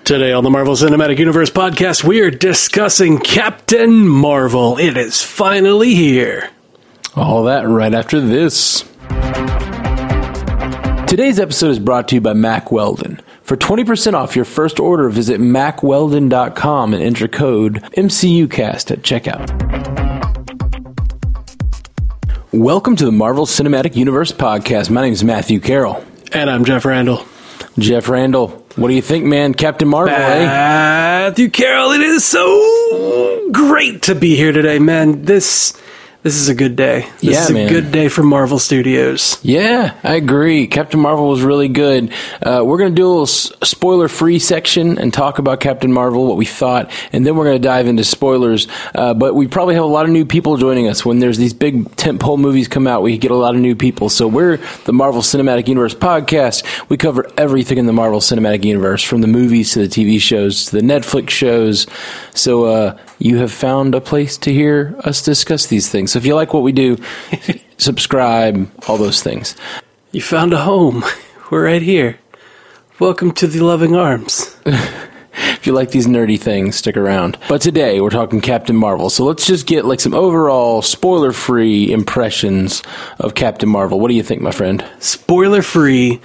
Today on the Marvel Cinematic Universe podcast, we are discussing Captain Marvel. It is finally here. All that right after this. Today's episode is brought to you by Mack Weldon. For 20% off your first order, visit MackWeldon.com and enter code MCUcast at checkout. Welcome to the Marvel Cinematic Universe podcast. My name is Matthew Carroll. And I'm Jeff Randall. Jeff Randall, what do you think, man? Captain Marvel, Matthew Carroll, it is so great to be here today, man. This is a good day. This is a good day for Marvel Studios. Yeah, I agree. Captain Marvel was really good. We're going to do a little spoiler-free section and talk about Captain Marvel, what we thought, and then we're going to dive into spoilers. But we probably have a lot of new people joining us. When there's these big tentpole movies come out, we get a lot of new people. So we're the Marvel Cinematic Universe podcast. We cover everything in the Marvel Cinematic Universe, from the movies to the TV shows to the Netflix shows. So you have found a place to hear us discuss these things. So if you like what we do, subscribe, all those things. You found a home. We're right here. Welcome to the loving arms. If you like these nerdy things, stick around. But today, we're talking Captain Marvel. So let's just get some overall spoiler-free impressions of Captain Marvel. What do you think, my friend? Spoiler-free.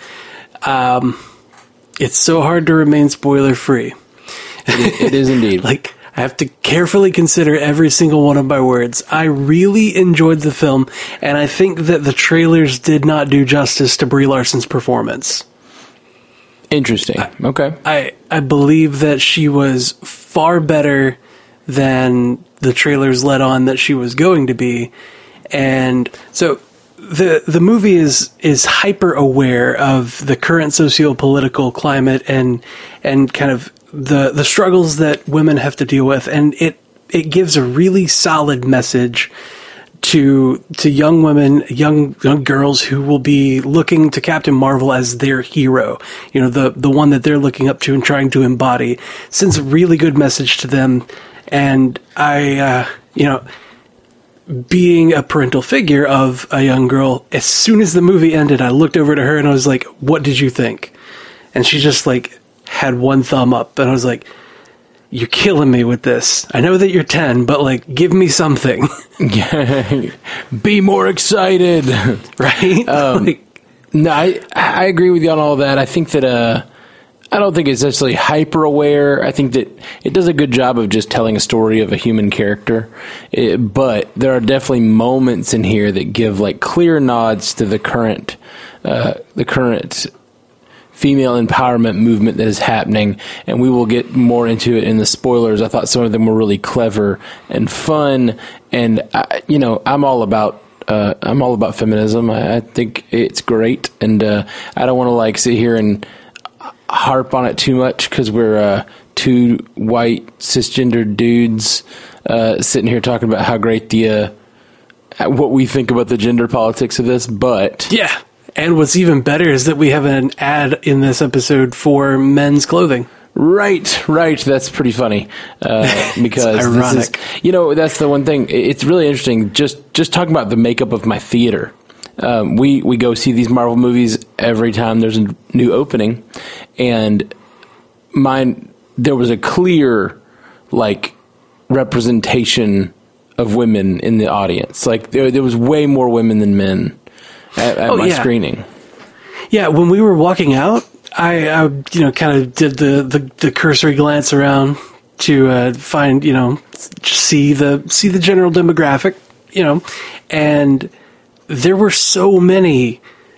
It's so hard to remain spoiler-free. It is indeed. I have to carefully consider every single one of my words. I really enjoyed the film, and I think that the trailers did not do justice to Brie Larson's performance. Interesting. Okay. I believe that she was far better than the trailers let on that she was going to be. And so the movie is hyper aware of the current socio-political climate and kind of the struggles that women have to deal with, and it gives a really solid message to young women, young girls who will be looking to Captain Marvel as their hero. You know, the one that they're looking up to and trying to embody. Sends a really good message to them, and I, being a parental figure of a young girl, as soon as the movie ended, I looked over to her and I was like, "What did you think?" And she just had one thumb up, and I was like, "You're killing me with this. I know that you're 10, but give me something." Be more excited. Right? No, I agree with you on all that. I think that I don't think it's necessarily hyper aware. I think that it does a good job of just telling a story of a human character. But there are definitely moments in here that give clear nods to the current female empowerment movement that is happening, and we will get more into it in the spoilers. I thought some of them were really clever and fun, and I'm all about feminism. I think it's great, and I don't want to sit here and harp on it too much because we're two white cisgendered dudes sitting here talking about how great what we think about the gender politics of this, but yeah. And what's even better is that we have an ad in this episode for men's clothing. Right. That's pretty funny. Because it's ironic. That's the one thing. It's really interesting. Just talking about the makeup of my theater. We go see these Marvel movies every time there's a new opening, and there was a clear representation of women in the audience. There was way more women than men at my screening. Yeah, when we were walking out, I kind of did the cursory glance around to find, see the general demographic, and there were so many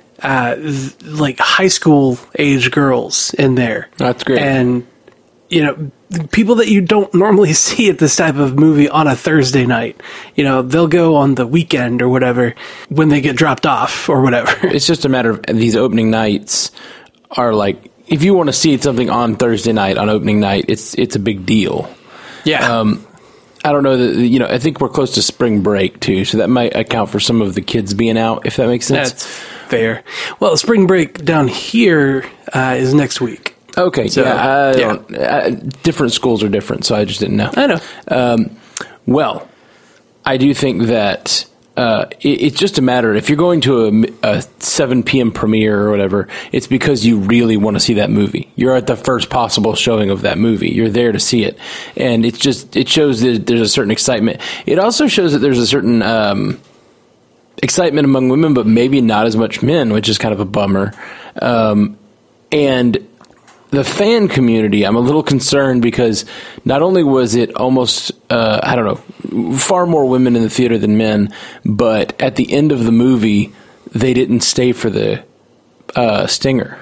high school age girls in there. That's great. And people that you don't normally see at this type of movie on a Thursday night. They'll go on the weekend or whatever when they get dropped off or whatever. It's just a matter of these opening nights are if you want to see something on Thursday night, on opening night, it's a big deal. Yeah. I don't know that, I think we're close to spring break too, so that might account for some of the kids being out, if that makes sense. That's fair. Well, spring break down here is next week. Okay, so, different schools are different, so I just didn't know. I know. Well, I do think that it's just a matter, if you're going to a 7 p.m. premiere or whatever, it's because you really want to see that movie. You're at the first possible showing of that movie. You're there to see it. And it shows that there's a certain excitement. It also shows that there's a certain excitement among women, but maybe not as much men, which is kind of a bummer. And the fan community, I'm a little concerned because not only was it almost, far more women in the theater than men, but at the end of the movie, they didn't stay for the stinger.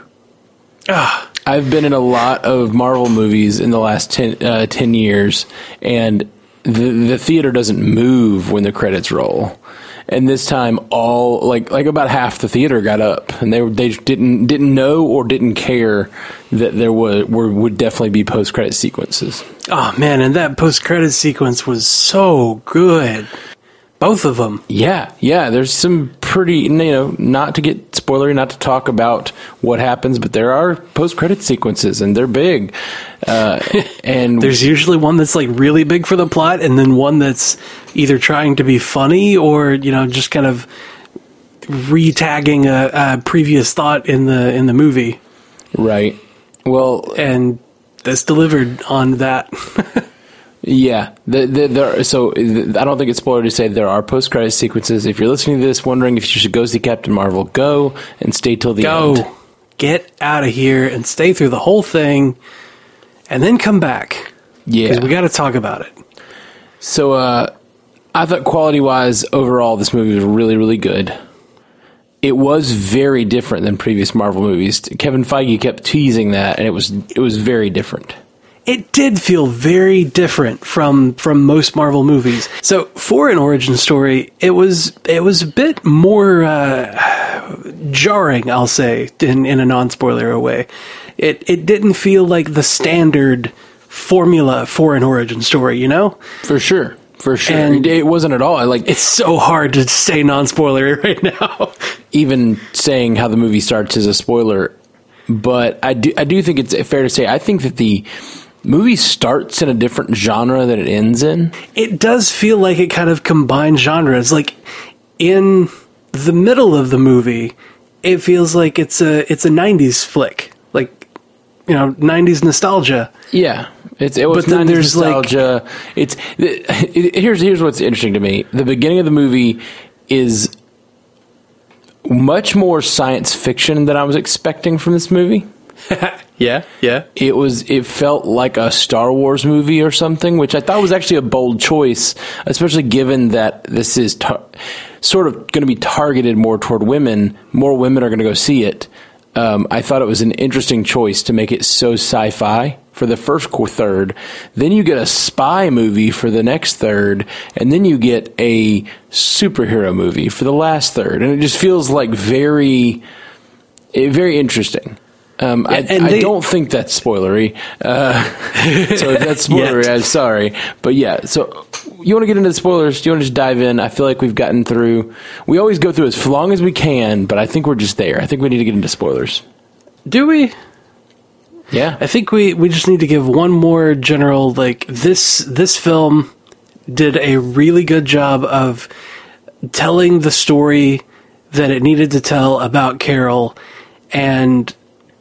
I've been in a lot of Marvel movies in the last 10 years, and the theater doesn't move when the credits roll. And this time, all like about half the theater got up, and they didn't know or didn't care that there would definitely be post credit sequences. Oh man, and that post credit sequence was so good. Both of them. Yeah. There's some pretty, not to get spoilery, not to talk about what happens, but there are post credit sequences, and they're big. And there's usually one that's like really big for the plot, and then one that's either trying to be funny or just kind of re-tagging a previous thought in the movie. Right. Well, and this delivered on that. Yeah. So I don't think it's spoiler to say there are post-credit sequences. If you're listening to this wondering if you should go see Captain Marvel, go and stay till the end. Go. Get out of here and stay through the whole thing and then come back. Yeah. Because we got to talk about it. So I thought quality-wise, overall, this movie was really, really good. It was very different than previous Marvel movies. Kevin Feige kept teasing that, and it was very different. It did feel very different from most Marvel movies. So for an origin story, it was a bit more jarring, I'll say, in a non-spoiler way. It didn't feel like the standard formula for an origin story, For sure. And it wasn't at all. It's so hard to say non-spoiler right now. Even saying how the movie starts is a spoiler, but I do think it's fair to say I think that the movie starts in a different genre than it ends in. It does feel like it kind of combines genres. Like in the middle of the movie, it feels like it's a 90s flick. Like, 90s nostalgia. Yeah. It was 90s nostalgia. Here's what's interesting to me. The beginning of the movie is much more science fiction than I was expecting from this movie. Yeah. It felt like a Star Wars movie or something, which I thought was actually a bold choice, especially given that this is sort of going to be targeted more toward women. More women are going to go see it. I thought it was an interesting choice to make it so sci-fi for the first third. Then you get a spy movie for the next third, and then you get a superhero movie for the last third. And it just feels like very, very interesting. I don't think that's spoilery. So if that's spoilery, I'm sorry. But yeah, so you want to get into the spoilers? Do you want to just dive in? I feel like we've gotten through. We always go through as long as we can, but I think we're just there. I think we need to get into spoilers. Do we? Yeah. I think we just need to give one more general, this film did a really good job of telling the story that it needed to tell about Carol, and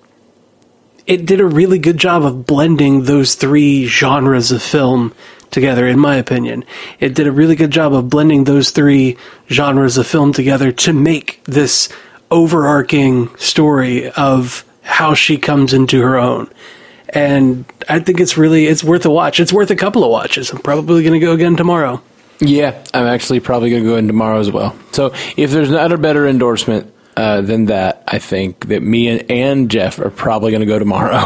it did a really good job of blending those three genres of film together, in my opinion. It did a really good job of blending those three genres of film together to make this overarching story of how she comes into her own. And I think it's worth a watch. It's worth a couple of watches. I'm probably going to go again tomorrow. Yeah, I'm actually probably going to go in tomorrow as well. So if there's not a better endorsement than that, I think that me and Jeff are probably going to go tomorrow.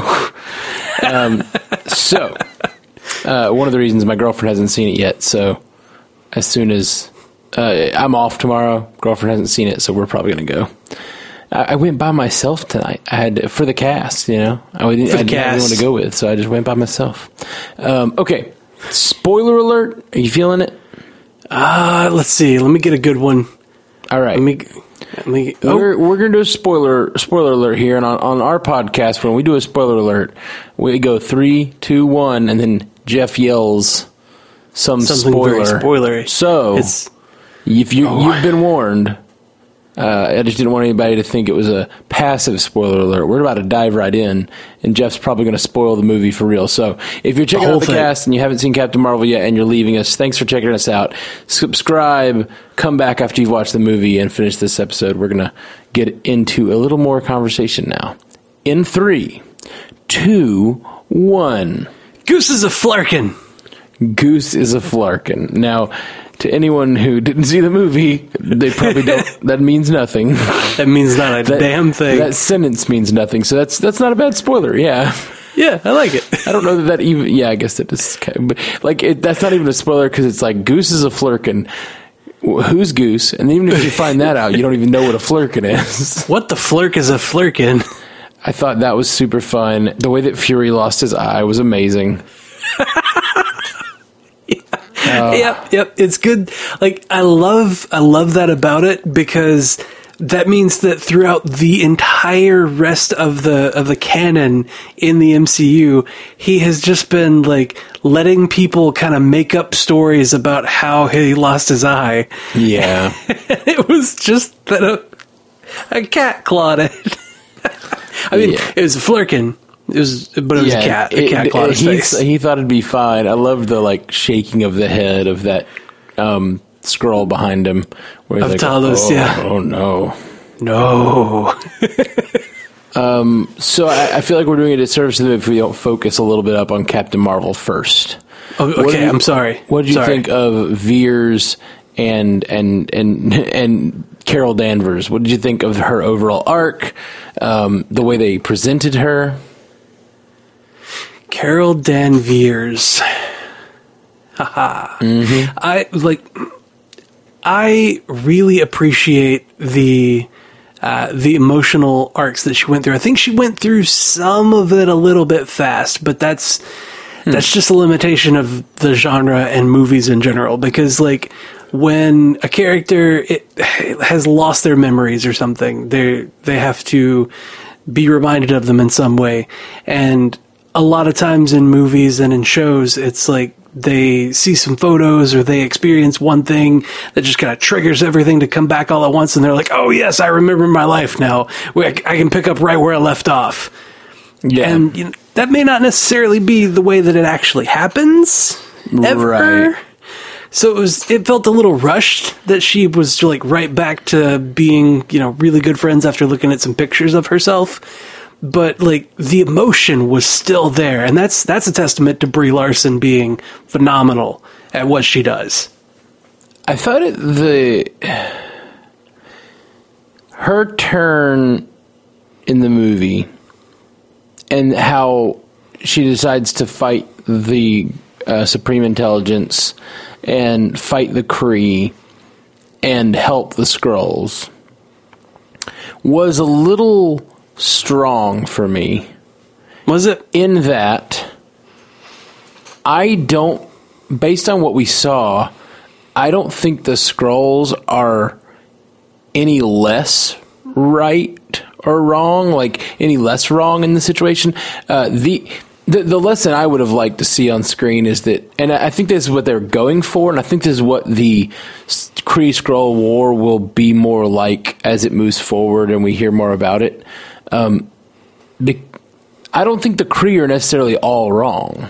So one of the reasons my girlfriend hasn't seen it yet, so as soon as I'm off tomorrow, girlfriend hasn't seen it, so we're probably going to go. I went by myself tonight. I had for the cast, I didn't have anyone to go with, so I just went by myself. Okay, spoiler alert. Are you feeling it? Let's see. Let me get a good one. All right. We're gonna do a spoiler alert here, and on our podcast, when we do a spoiler alert, we go 3, 2, 1, and then Jeff yells something spoiler. Very spoilery. So If you've been warned. I just didn't want anybody to think it was a passive spoiler alert. We're about to dive right in, and Jeff's probably going to spoil the movie for real. So if you're checking out the cast and you haven't seen Captain Marvel yet and you're leaving us, thanks for checking us out. Subscribe, come back after you've watched the movie and finish this episode. We're going to get into a little more conversation now. In 3, 2, 1. Goose is a flarkin. Goose is a flarkin. Now, to anyone who didn't see the movie, they probably don't. That means nothing. That means not a damn thing. That sentence means nothing. So that's not a bad spoiler. Yeah. Yeah, I like it. I don't know that even. Yeah, I guess that is. That's not even a spoiler because it's like Goose is a flirkin. Who's Goose? And even if you find that out, you don't even know what a flirkin is. What the flirk is a flirkin? I thought that was super fun. The way that Fury lost his eye was amazing. Yep. It's good. Like I love that about it because that means that throughout the entire rest of the canon in the MCU, he has just been like letting people kind of make up stories about how he lost his eye. Yeah. It was just that a cat clawed it. I mean, it was a flirkin. It was a cat. A cat clawed his face. He thought it'd be fine. I loved the shaking of the head of that scroll behind him. Where of Talos, Oh no. So I feel like we're doing a disservice to them if we don't focus a little bit up on Captain Marvel first. Oh, okay, I'm sorry. What did you think of Veers and Carol Danvers? What did you think of her overall arc? The way they presented her? Carol Danvers. Haha. Mm-hmm. I really appreciate the emotional arcs that she went through. I think she went through some of it a little bit fast, but that's just a limitation of the genre and movies in general. Because when a character has lost their memories or something, they have to be reminded of them in some way. And a lot of times in movies and in shows, it's like they see some photos or they experience one thing that just kind of triggers everything to come back all at once. And they're like, oh, yes, I remember my life now. I can pick up right where I left off. Yeah. And that may not necessarily be the way that it actually happens ever. Right. So it felt a little rushed that she was right back to being, really good friends after looking at some pictures of herself. But the emotion was still there, and that's a testament to Brie Larson being phenomenal at what she does. I thought her turn in the movie and how she decides to fight the Supreme Intelligence and fight the Kree and help the Skrulls was a little strong for me. Was it? In that, based on what we saw, I don't think the Skrulls are any less right or wrong, any less wrong in the situation. The lesson I would have liked to see on screen is that, and I think this is what they're going for, and I think this is what the Kree-Skrull War will be more like as it moves forward and we hear more about it. I don't think the Kree are necessarily all wrong.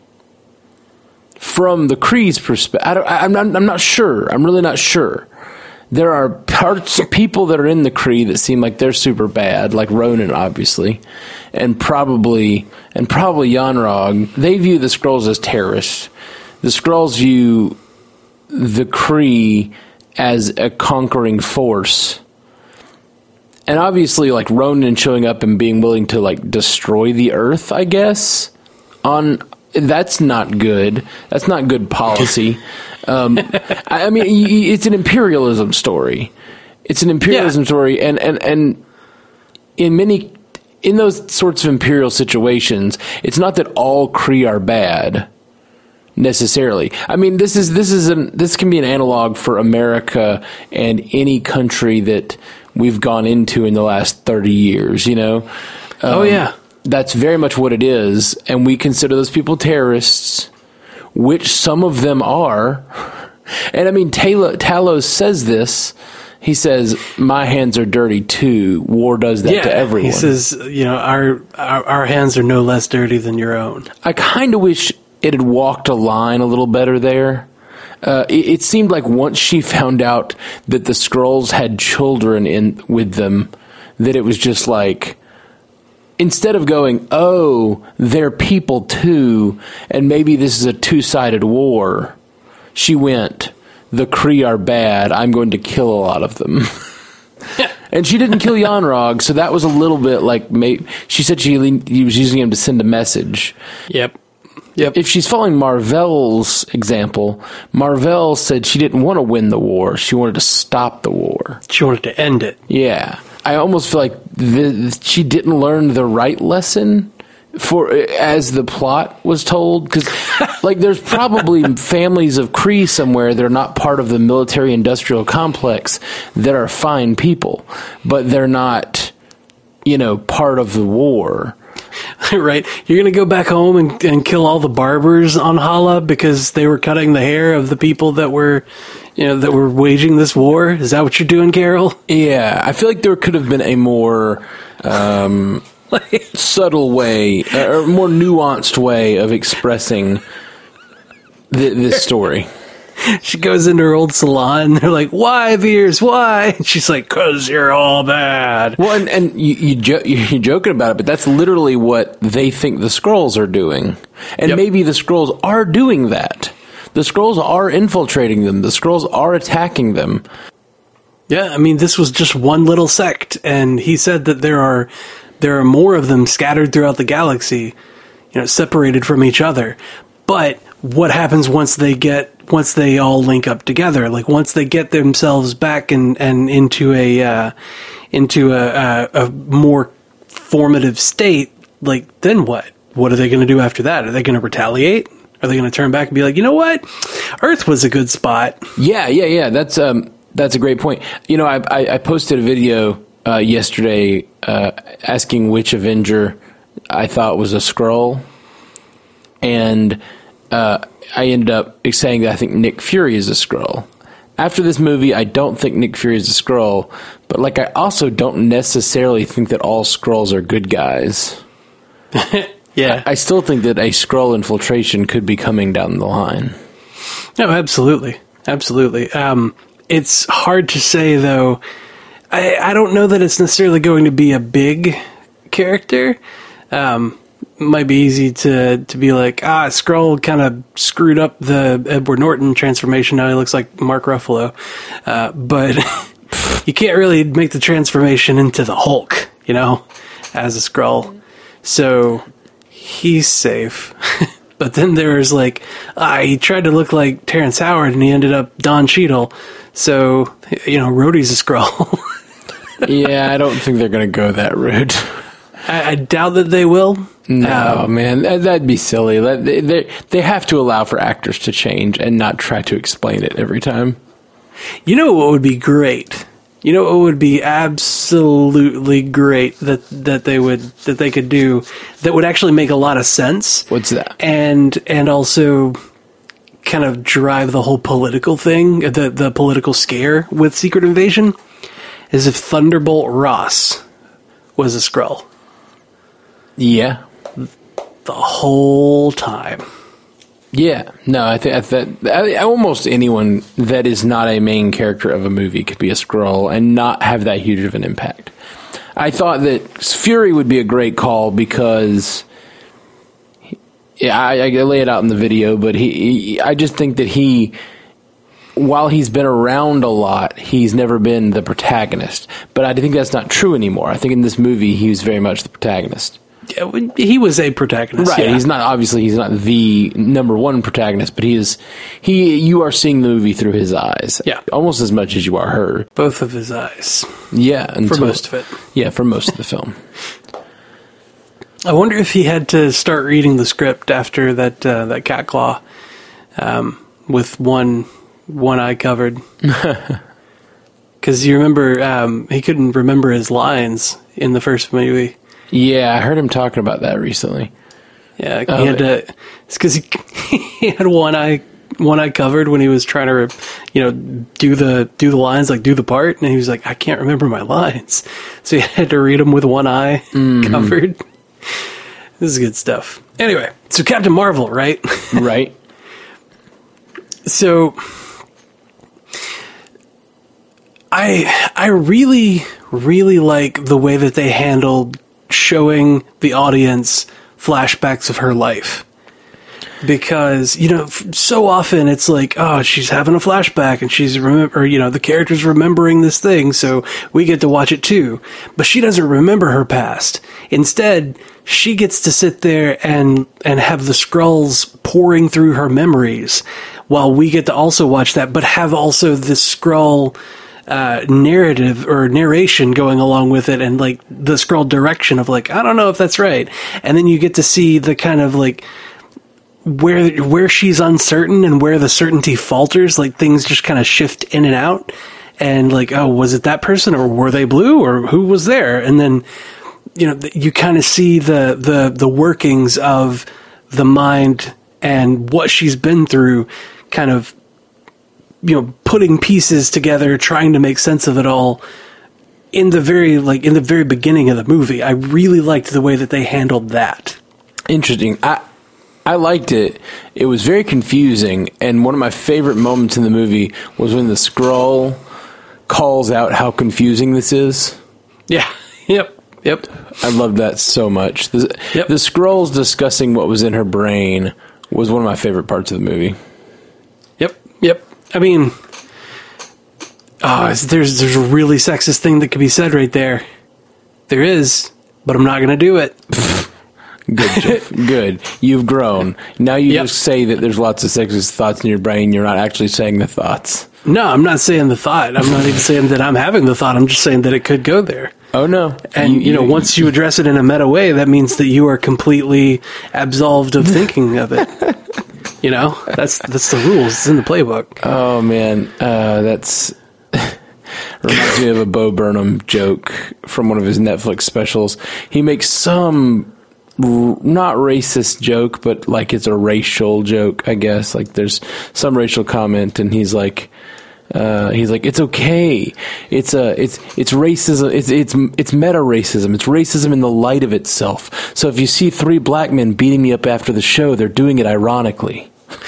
From the Kree's perspective, I'm not sure. I'm really not sure. There are parts of people that are in the Kree that seem like they're super bad, like Ronan, obviously, and probably Yon-Rogg. They view the Skrulls as terrorists. The Skrulls view the Kree as a conquering force. And obviously, Ronan showing up and being willing to destroy the Earth, I guess, that's not good. That's not good policy. I mean, it's an imperialism story. It's an imperialism story, and in those sorts of imperial situations, it's not that all Kree are bad necessarily. I mean, this can be an analog for America and any country that we've gone into in the last 30 years, Oh, yeah. That's very much what it is, and we consider those people terrorists, which some of them are. And I mean, Talos says this. He says, "My hands are dirty too. War does that to everyone." He says, our hands are no less dirty than your own. I kind of wish it had walked a line a little better there. It seemed like once she found out that the Skrulls had children with them, that it was just like, instead of going, "Oh, they're people too, and maybe this is a two-sided war," she went, "The Kree are bad. I'm going to kill a lot of them." And she didn't kill Yon-Rogg, so that was a little bit like, she said she was using him to send a message. Yep. If she's following Mar-Vell's example, Mar-Vell said she didn't want to win the war. She wanted to stop the war. She wanted to end it. Yeah. I almost feel like she didn't learn the right lesson as the plot was told, because like there's probably families of Kree somewhere that are not part of the military-industrial complex that are fine people, but they're not, part of the war. Right? You're going to go back home and kill all the barbers on Hala because they were cutting the hair of the people that were waging this war? Is that what you're doing, Carol? Yeah, I feel like there could have been a more subtle way, or more nuanced way of expressing this story. She goes into her old salon, and they're like, "Why, Veers, why?" And she's like, "'Cause you're all bad." Well, and you're joking about it, but that's literally what they think the Skrulls are doing. And maybe the Skrulls are doing that. The Skrulls are infiltrating them. The Skrulls are attacking them. Yeah, I mean, this was just one little sect, and he said that there are more of them scattered throughout the galaxy, separated from each other. But what happens once they all link up together? Like once they get themselves back and into a more formative state, like then what? What are they going to do after that? Are they going to retaliate? Are they going to turn back and be like, you know what? Earth was a good spot. Yeah. That's a great point. I posted a video yesterday asking which Avenger I thought was a Skrull, and I ended up saying that I think Nick Fury is a Skrull. After this movie, I don't think Nick Fury is a Skrull, but I also don't necessarily think that all Skrulls are good guys. Yeah. I still think that a Skrull infiltration could be coming down the line. No, absolutely. Absolutely. It's hard to say, though. I don't know that it's necessarily going to be a big character. Might be easy to be like, Skrull kind of screwed up the Edward Norton transformation. Now he looks like Mark Ruffalo. But you can't really make the transformation into the Hulk, as a Skrull. So he's safe. But then there's he tried to look like Terrence Howard and he ended up Don Cheadle. So, Rhodey's a Skrull. Yeah, I don't think they're going to go that route. I doubt that they will. No, man, that'd be silly. They have to allow for actors to change and not try to explain it every time. You know what would be great? You know what would be absolutely great that they could do that would actually make a lot of sense? What's that? And also kind of drive the whole political thing, the political scare with Secret Invasion, is if Thunderbolt Ross was a Skrull. Yeah. The whole time. Yeah. No, I think that almost anyone that is not a main character of a movie could be a Skrull and not have that huge of an impact. I thought that Fury would be a great call because, I lay it out in the video, but I just think that while he's been around a lot, he's never been the protagonist. But I think that's not true anymore. I think in this movie, he was very much the protagonist. Yeah, he was a protagonist. Right. Yeah. He's not the number one protagonist, but you are seeing the movie through his eyes. Yeah. Almost as much as you are her. Both of his eyes. Yeah. For most of it. Yeah, for most of the film. I wonder if he had to start reading the script after that cat claw, with one eye covered. Because you remember, he couldn't remember his lines in the first movie. Yeah, I heard him talking about that recently. Yeah, he had to. It's because he had one eye one eye covered when he was trying to, do the lines, like do the part, and he was like, I can't remember my lines, so he had to read them with one eye covered. This is good stuff. Anyway, so Captain Marvel, right? Right. So I really, really like the way that they handled showing the audience flashbacks of her life. Because, so often it's like, oh, she's having a flashback and she's the character's remembering this thing, so we get to watch it too. But she doesn't remember her past. Instead, she gets to sit there and have the Skrulls pouring through her memories while we get to also watch that, but have also this Skrull narrative or narration going along with it, and like the Skrull direction of like, I don't know if that's right. And then you get to see the kind of like where she's uncertain and where the certainty falters, like things just kind of shift in and out, and like, oh, was it that person, or were they blue, or who was there? And then you kind of see the workings of the mind and what she's been through, kind of putting pieces together, trying to make sense of it all in the very beginning of the movie. I really liked the way that they handled that. Interesting. I liked it. It was very confusing, and one of my favorite moments in the movie was when the Skrull calls out how confusing this is. Yeah. Yep. I loved that so much. The Skrulls discussing what was in her brain was one of my favorite parts of the movie. Yep. I mean, there's a really sexist thing that could be said right there. There is, but I'm not going to do it. Good, Jeff. Good. You've grown. Now you just say that there's lots of sexist thoughts in your brain. You're not actually saying the thoughts. No, I'm not saying the thought. I'm not even saying that I'm having the thought. I'm just saying that it could go there. Oh, no. And, once you address it in a meta way, that means that you are completely absolved of thinking of it. That's the rules. It's in the playbook. Oh, man. That's reminds me of a Bo Burnham joke from one of his Netflix specials. He makes some not racist joke, but like it's a racial joke, I guess. Like there's some racial comment, and he's like, it's okay. It's racism. It's meta racism. It's racism in the light of itself. So if you see 3 black men beating me up after the show, they're doing it ironically.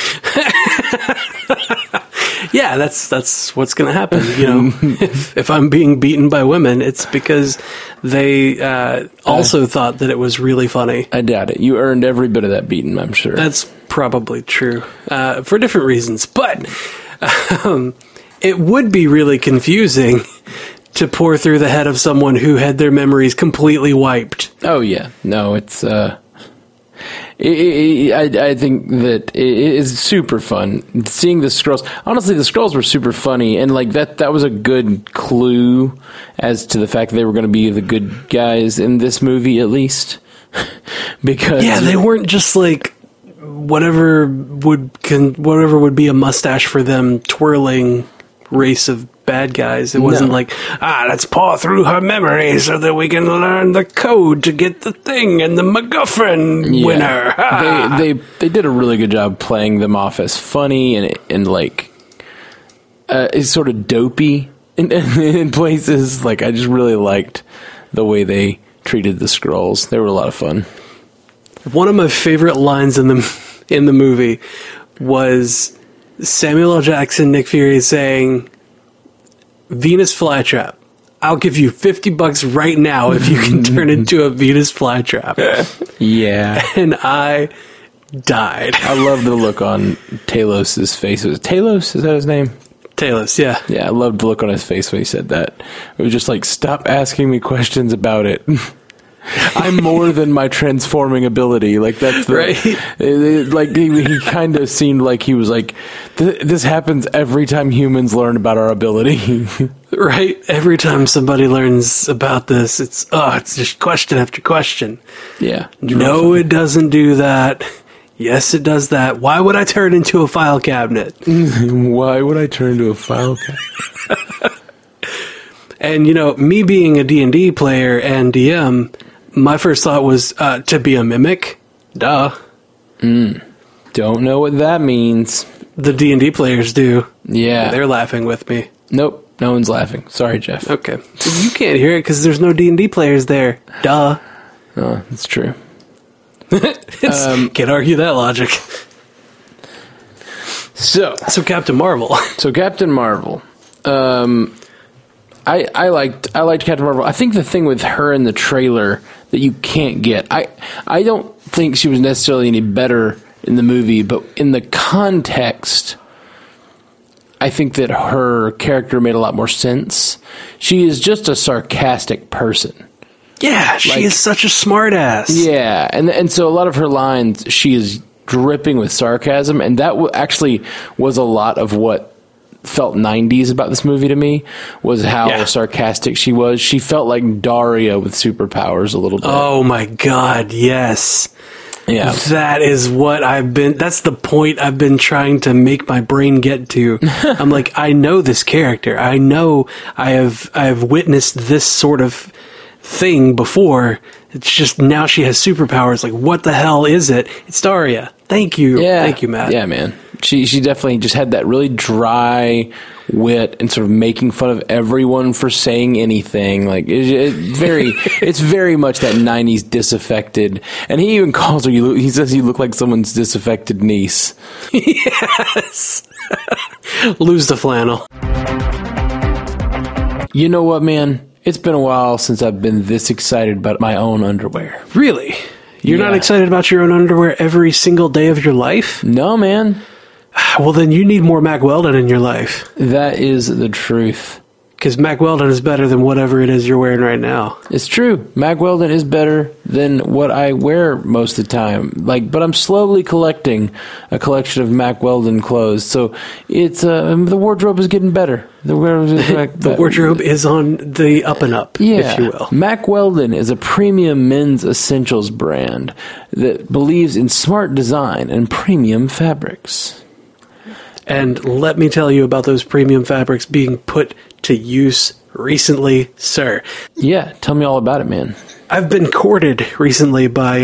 Yeah, that's what's going to happen. If I'm being beaten by women, it's because they also thought that it was really funny. I doubt it. You earned every bit of that beating, I'm sure. That's probably true, for different reasons. But it would be really confusing to pour through the head of someone who had their memories completely wiped. Oh, yeah. No, it's... I think that it is super fun seeing the Skrulls. Honestly, the Skrulls were super funny, and like that was a good clue as to the fact that they were going to be the good guys in this movie, at least. Because they weren't just like whatever would be a mustache for them twirling race of bad guys. It wasn't like, let's paw through her memory so that we can learn the code to get the thing and the MacGuffin winner. They did a really good job playing them off as funny and like it's sort of dopey in places. Like I just really liked the way they treated the Skrulls. They were a lot of fun. One of my favorite lines in the movie was Samuel L. Jackson, Nick Fury saying, Venus flytrap. I'll give you $50 right now if you can turn into a Venus flytrap. Yeah. And I died. I love the look on Talos' face. Was it Talos? Is that his name? Talos, yeah. Yeah, I loved the look on his face when he said that. It was just like, stop asking me questions about it. I'm more than my transforming ability. Like that's the, right. Like he kind of seemed like he was like, this happens every time humans learn about our ability. Right. Every time somebody learns about this, it's just question after question. Yeah. No, it doesn't do that. Yes, it does that. Why would I turn into a file cabinet? Why would I turn into a file cabinet? And me being a D&D player and DM, my first thought was to be a mimic. Duh. Don't know what that means. The D&D players do. Yeah. They're laughing with me. Nope. No one's laughing. Sorry, Jeff. Okay. You can't hear it because there's no D&D players there. Duh. Oh, that's true. Can't argue that logic. So Captain Marvel. So Captain Marvel. I liked Captain Marvel. I think the thing with her in the trailer that you can't get. I don't think she was necessarily any better in the movie, but in the context, I think that her character made a lot more sense. She is just a sarcastic person. Yeah, she is such a smartass. Yeah, and so a lot of her lines, she is dripping with sarcasm, and that actually was a lot of what felt 90s about this movie to me, was how sarcastic she was. She felt like Daria with superpowers a little bit. Oh my god, yes. Yeah. That is what that's the point I've been trying to make my brain get to. I'm like, I know this character. I know I have witnessed this sort of thing before. It's just now she has superpowers. Like, what the hell is it? It's Daria. Thank you. Yeah. Thank you, Matt. Yeah, man. She definitely just had that really dry wit and sort of making fun of everyone for saying anything. Like, it's very much that 90s disaffected. And he even calls her, he says you look like someone's disaffected niece. Yes. Lose the flannel. You know what, man? It's been a while since I've been this excited about my own underwear. Really? You're not excited about your own underwear every single day of your life? No, man. Well, then you need more Mack Weldon in your life. That is the truth. Because Mack Weldon is better than whatever it is you're wearing right now. It's true. Mack Weldon is better than what I wear most of the time. But I'm slowly collecting a collection of Mack Weldon clothes. So it's the wardrobe is getting better. The wardrobe is on the up and up, if you will. Mack Weldon is a premium men's essentials brand that believes in smart design and premium fabrics. And let me tell you about those premium fabrics being put to use recently, sir. Yeah, tell me all about it, man. I've been courted recently by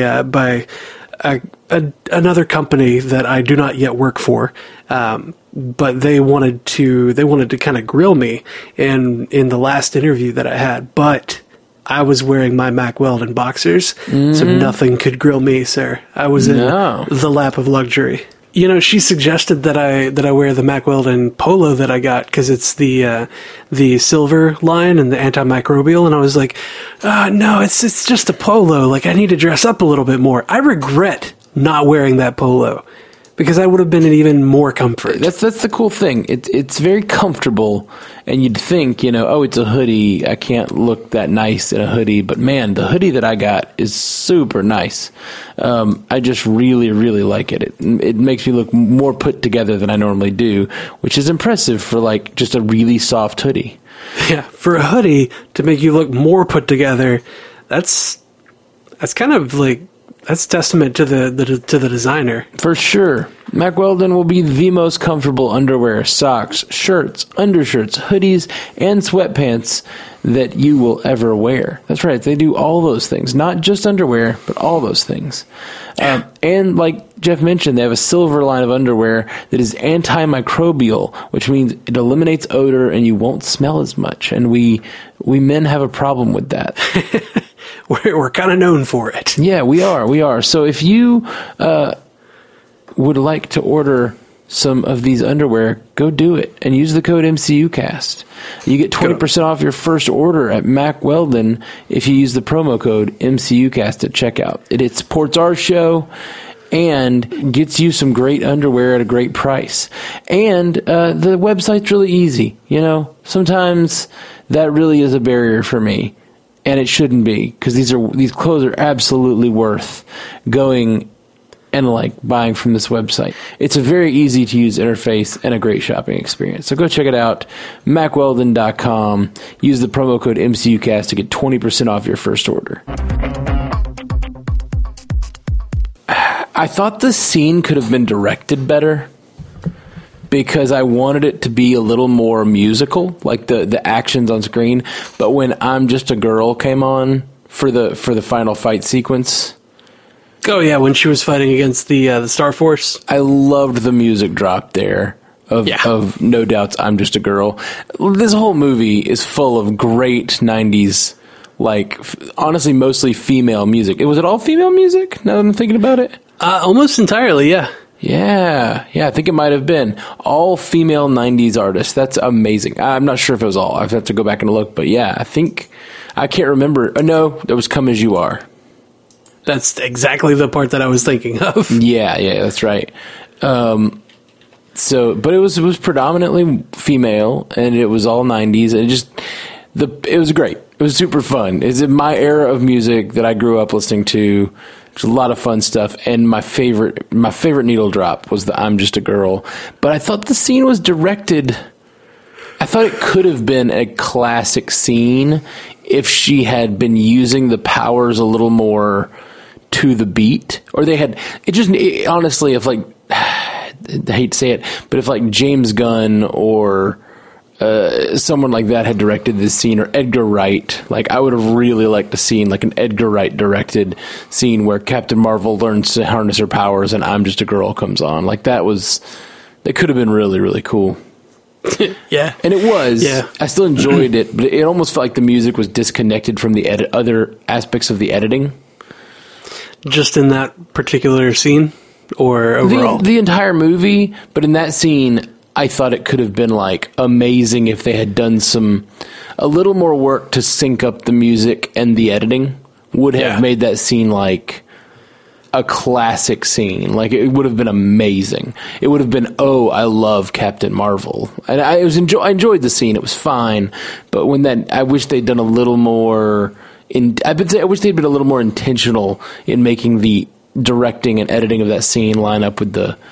another company that I do not yet work for, but they wanted to kind of grill me in the last interview that I had, but I was wearing my Mack Weldon boxers, so nothing could grill me, sir. I was in the lap of luxury. You know, she suggested that I wear the Mack Weldon polo that I got because it's the silver line and the antimicrobial, and I was like, no, it's just a polo. Like, I need to dress up a little bit more. I regret not wearing that polo because I would have been in even more comfort. That's the cool thing. It's very comfortable, and you'd think, it's a hoodie. I can't look that nice in a hoodie, but man, the hoodie that I got is super nice. I just really, really like it. It makes me look more put together than I normally do, which is impressive for like just a really soft hoodie. Yeah, for a hoodie to make you look more put together, that's kind of like, that's testament to the designer. For sure. Mack Weldon will be the most comfortable underwear, socks, shirts, undershirts, hoodies, and sweatpants that you will ever wear. That's right. They do all those things. Not just underwear, but all those things. And like Jeff mentioned, they have a silver line of underwear that is antimicrobial, which means it eliminates odor and you won't smell as much. And we men have a problem with that. We're kind of known for it. Yeah, we are. So if you would like to order some of these underwear, go do it and use the code MCUcast. You get 20% off your first order at Mack Weldon if you use the promo code MCUcast at checkout. It supports our show and gets you some great underwear at a great price. And the website's really easy. Sometimes that really is a barrier for me. And it shouldn't be, because these clothes are absolutely worth going and buying from this website. It's a very easy to use interface and a great shopping experience. So go check it out, MackWeldon.com. Use the promo code MCUcast to get 20% off your first order. I thought the scene could have been directed better, because I wanted it to be a little more musical, like the actions on screen. But when I'm Just a Girl came on for the final fight sequence, Oh yeah, when she was fighting against the Star Force. I loved the music drop there of No Doubt's I'm Just a Girl. This whole movie is full of great 90s, like, honestly, mostly female music. Was it all female music, now that I'm thinking about it? Almost entirely, yeah. Yeah, I think it might have been. All female 90s artists. That's amazing. I'm not sure if it was all. I have to go back and look, but yeah, I can't remember. No, that was Come As You Are. That's exactly the part that I was thinking of. Yeah, that's right. But it was predominantly female, and it was all 90s, and it was great. It was super fun. It's in my era of music that I grew up listening to. There's a lot of fun stuff, and my favorite needle drop was the I'm Just a Girl. But I thought the scene was directed. I thought it could have been a classic scene if she had been using the powers a little more to the beat, or they had honestly, if like, I hate to say it, but if like James Gunn or someone like that had directed this scene, or Edgar Wright, like I would have really liked to see like an Edgar Wright directed scene where Captain Marvel learns to harness her powers and I'm Just a Girl comes on. Like that could have been really, really cool. Yeah. And it was. Yeah. I still enjoyed it, but it almost felt like the music was disconnected from the other aspects of the editing. Just in that particular scene, or overall? The entire movie, but in that scene, I thought it could have been like amazing if they had done a little more work to sync up the music and the editing. Would have made that scene like a classic scene. Like it would have been amazing. It would have been, I love Captain Marvel, and I enjoyed the scene. It was fine, but I wish they'd done a little more. I wish they'd been a little more intentional in making the directing and editing of that scene line up with the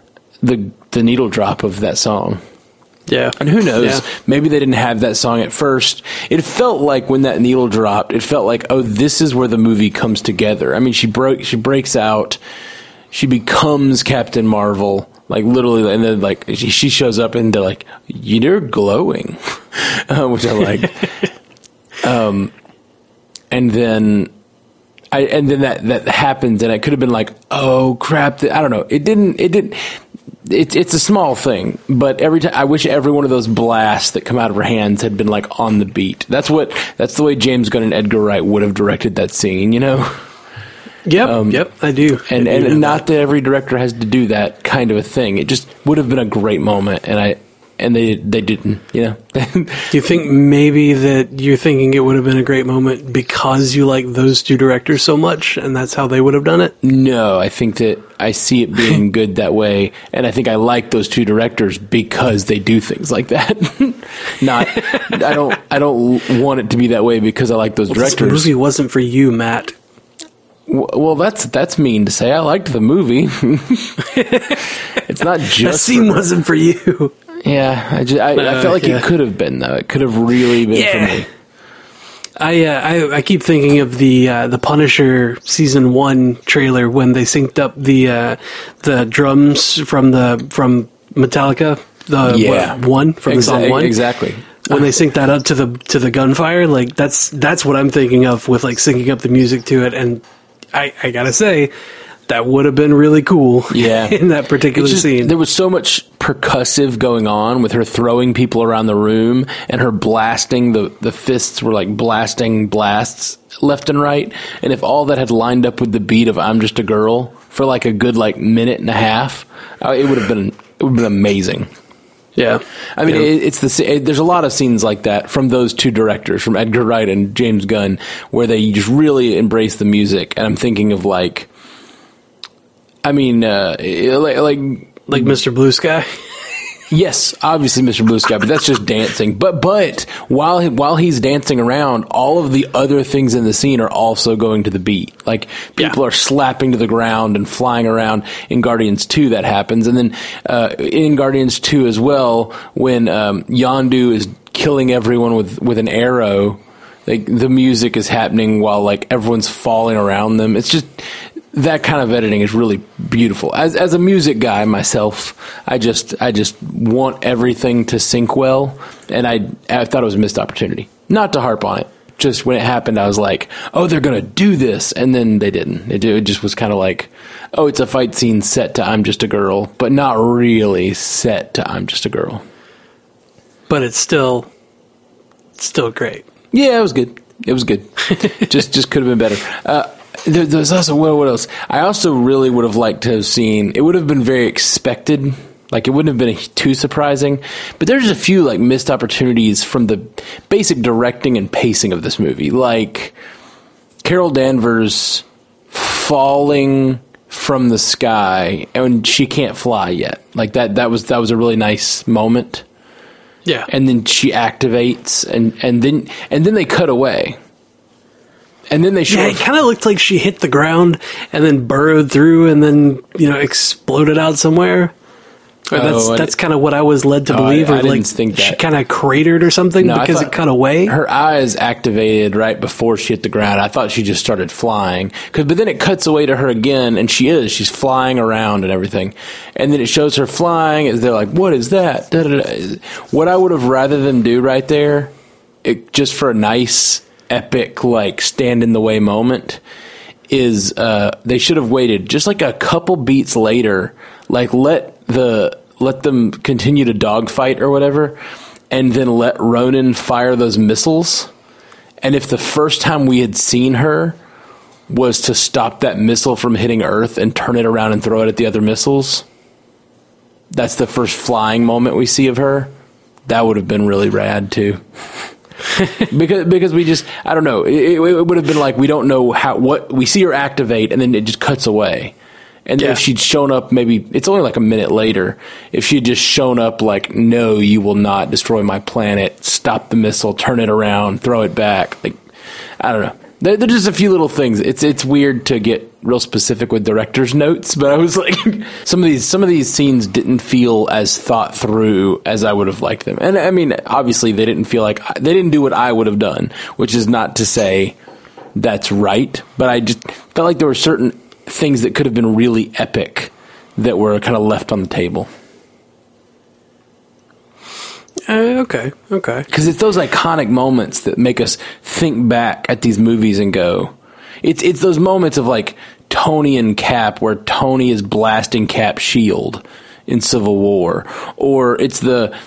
needle drop of that song. Yeah. And who knows? Yeah. Maybe they didn't have that song at first. It felt like when that needle dropped, it felt like, this is where the movie comes together. I mean, she breaks out, she becomes Captain Marvel, like literally, and then like she shows up and they're like, you're glowing, which I like. And then that happens, and it could have been like, oh crap! I don't know. It didn't. It's a small thing, but every time I wish every one of those blasts that come out of her hands had been like on the beat. That's the way James Gunn and Edgar Wright would have directed that scene. You know. Yep, I do. And not that every director has to do that kind of a thing. It just would have been a great moment, and they didn't, you know. Do you think maybe that you're thinking it would have been a great moment because you like those two directors so much, and that's how they would have done it? No, I think that I see it being good that way, and I think I like those two directors because they do things like that. I don't want it to be that way because I like those directors. This movie wasn't for you, Matt. Well, that's mean to say. I liked the movie. It's not just that scene wasn't for you. Yeah, I felt like it could have been, though. It could have really been for me. I keep thinking of the Punisher season 1 trailer when they synced up the drums from Metallica, the song 1. Exactly. When they sync that up to the gunfire, like that's what I'm thinking of with like syncing up the music to it, and I gotta say, that would have been really cool. Yeah. In that particular scene. There was so much percussive going on with her throwing people around the room and her blasting. The fists were like blasting blasts left and right. And if all that had lined up with the beat of I'm Just a Girl for like a good like minute and a half, it would have been amazing. Yeah. I mean, there's a lot of scenes like that from those two directors, from Edgar Wright and James Gunn, where they just really embrace the music. And I'm thinking of like, I mean, like Mr. Blue Sky. Yes, obviously Mr. Blue Sky, but that's just dancing. But while he's dancing around, all of the other things in the scene are also going to the beat. Like people are slapping to the ground and flying around. In Guardians 2, that happens, and then in Guardians 2 as well, when Yondu is killing everyone with an arrow, like the music is happening while like everyone's falling around them. It's just. That kind of editing is really beautiful. As a music guy myself, I just want everything to sync well, and I thought it was a missed opportunity. Not to harp on it, just when it happened, I was like, oh, they're going to do this. And then they didn't. It just was kind of like, oh, it's a fight scene set to I'm Just a Girl, but not really set to I'm Just a Girl. But it's still great. Yeah, it was good. It was good. just could have been better. There's also, what else? I also really would have liked to have seen, it would have been very expected. Like, it wouldn't have been too surprising. But there's a few, like, missed opportunities from the basic directing and pacing of this movie. Like, Carol Danvers falling from the sky, and she can't fly yet. Like, that was a really nice moment. Yeah. And then she activates, and then they cut away. And then they show. Yeah, it kind of looked like she hit the ground and then burrowed through and then, exploded out somewhere. That's kind of what I was led to believe. I didn't think that. She kind of cratered or something because it cut away. Her eyes activated right before she hit the ground. I thought she just started flying. But then it cuts away to her again, and she's flying around and everything. And then it shows her flying, and they're like, what is that? Da, da, da. What I would have rather them do right there, just for a nice, epic, like, stand in the way moment, is they should have waited just like a couple beats later, like let them continue to dogfight or whatever, and then let Ronan fire those missiles. And if the first time we had seen her was to stop that missile from hitting Earth and turn it around and throw it at the other missiles, that's the first flying moment we see of her. That would have been really rad too. because we just, I don't know, it would have been like, we don't know what we see her activate, and then it just cuts away. And then if she'd shown up, maybe it's only like a minute later, if she'd just shown up like, no, you will not destroy my planet, stop the missile, turn it around, throw it back. Like, I don't know. There's just a few little things. It's weird to get real specific with director's notes, but I was like, some of these scenes didn't feel as thought through as I would have liked them. And I mean, obviously they didn't do what I would have done, which is not to say that's right, but I just felt like there were certain things that could have been really epic that were kind of left on the table. Okay. Because it's those iconic moments that make us think back at these movies and go, it's those moments of like Tony and Cap, where Tony is blasting Cap's shield in Civil War, or it's the,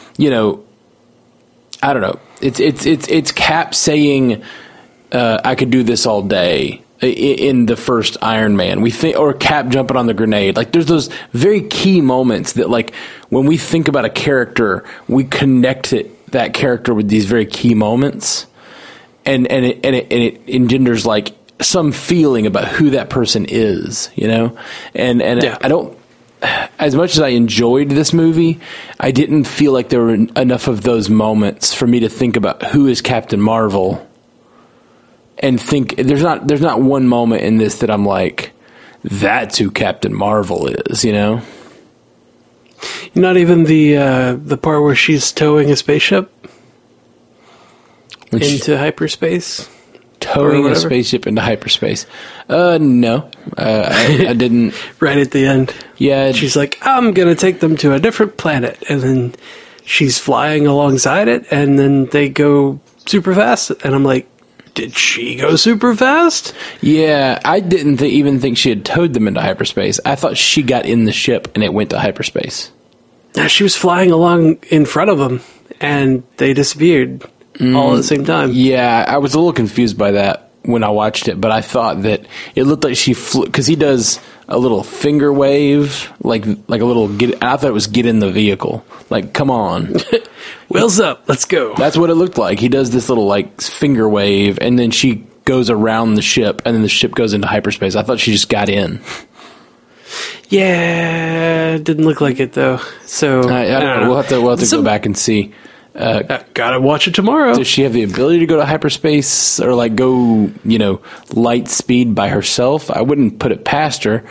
I don't know, it's Cap saying, I could do this all day in the first Iron Man. We think, or Cap jumping on the grenade. Like, there's those very key moments that, like, when we think about a character, we connect that character with these very key moments, and it engenders like some feeling about who that person is, And I don't. As much as I enjoyed this movie, I didn't feel like there were enough of those moments for me to think about who is Captain Marvel. And think, there's not one moment in this that I'm like, that's who Captain Marvel is, Not even the part where she's towing a spaceship into hyperspace? Towing a spaceship into hyperspace. No. I didn't. Right at the end. Yeah. She's like, I'm going to take them to a different planet. And then she's flying alongside it, and then they go super fast. And I'm like, did she go super fast? Yeah, I didn't even think she had towed them into hyperspace. I thought she got in the ship and it went to hyperspace. She was flying along in front of them, and they disappeared all at the same time. Yeah, I was a little confused by that when I watched it, but I thought that it looked like she flew, because he does a little finger wave, like a little I thought it was get in the vehicle. Like, come on. Wheels up, let's go. That's what it looked like. He does this little like finger wave, and then she goes around the ship, and then the ship goes into hyperspace. I thought she just got in. Yeah, didn't look like it though. So I don't know. We'll have to go back and see. Gotta watch it tomorrow. Does she have the ability to go to hyperspace or like go, light speed by herself? I wouldn't put it past her.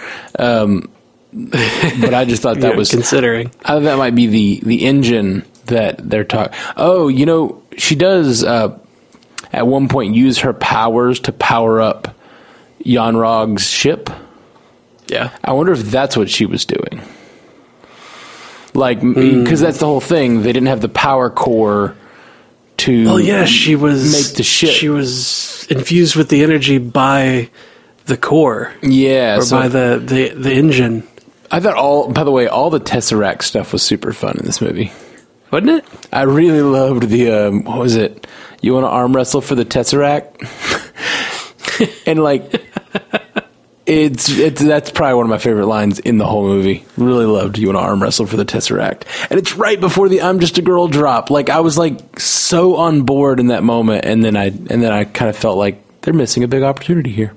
But I just thought that was considering. I thought that might be the engine that they're talking. Oh, she does at one point use her powers to power up Yon-Rog's ship. Yeah, I wonder if that's what she was doing. Like, because that's the whole thing. They didn't have the power core to she was make the ship. She was infused with the energy by the core. Yeah. Or by the engine. I thought by the way, all the Tesseract stuff was super fun in this movie. Wasn't it? I really loved the, what was it? You want to arm wrestle for the Tesseract? And like, that's probably one of my favorite lines in the whole movie. Really loved you want to arm wrestle for the Tesseract. And it's right before the I'm just a girl drop. Like, I was like so on board in that moment. And then I kind of felt like they're missing a big opportunity here.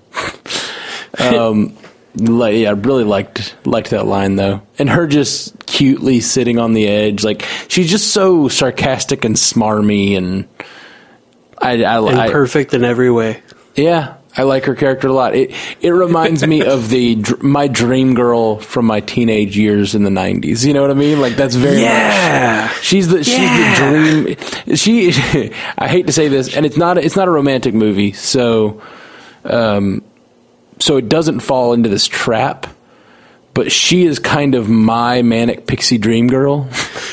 I really liked that line though, and her just cutely sitting on the edge, like she's just so sarcastic and smarmy, and I perfect in every way. Yeah, I like her character a lot. It reminds me of my dream girl from my teenage years in the 90s. You know what I mean? Like that's very much. She's the dream. I hate to say this, and it's not a romantic movie, so. So it doesn't fall into this trap, but she is kind of my manic pixie dream girl.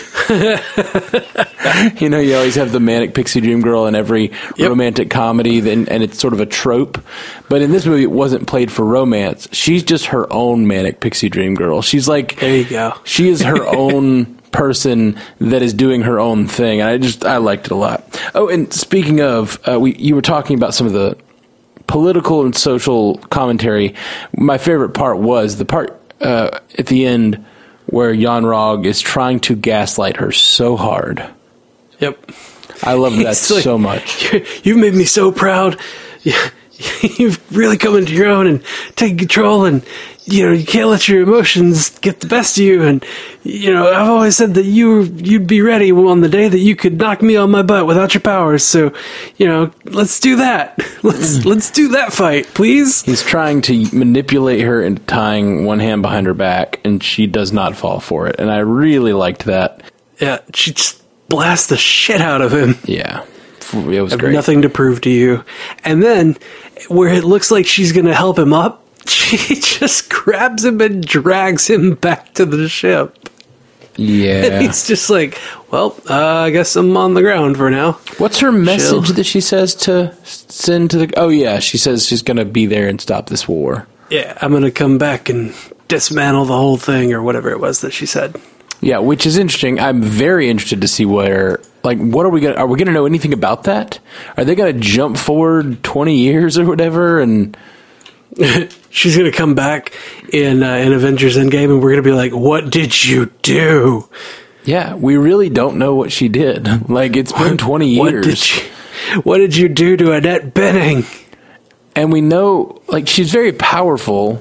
You know, you always have the manic pixie dream girl in every romantic comedy, and it's sort of a trope. But in this movie, it wasn't played for romance. She's just her own manic pixie dream girl. She's like, there you go. She is her own person that is doing her own thing. And I liked it a lot. Oh, and speaking of, you were talking about some of the political and social commentary. My favorite part was the part at the end where Jan Rog is trying to gaslight her so hard. Yep. I love that so much. You've made me so proud. You've really come into your own and taken control, and you can't let your emotions get the best of you. And I've always said that you'd be ready on the day that you could knock me on my butt without your powers. So, let's do that. Let's do that fight, please. He's trying to manipulate her into tying one hand behind her back, and she does not fall for it. And I really liked that. Yeah, she just blasts the shit out of him. Yeah. It was great. Nothing to prove to you. And then, where it looks like she's going to help him up, she just grabs him and drags him back to the ship. Yeah. And he's just like, well, I guess I'm on the ground for now. What's her message that she says to send to the... Oh, yeah, she says she's going to be there and stop this war. Yeah, I'm going to come back and dismantle the whole thing, or whatever it was that she said. Yeah, which is interesting. I'm very interested to see where... Like, what are we going to know anything about that? Are they going to jump forward 20 years or whatever? And she's going to come back in Avengers Endgame, and we're going to be like, what did you do? Yeah, we really don't know what she did. Like, it's been 20 years. What did you do to Annette Bening? And we know, like, she's very powerful.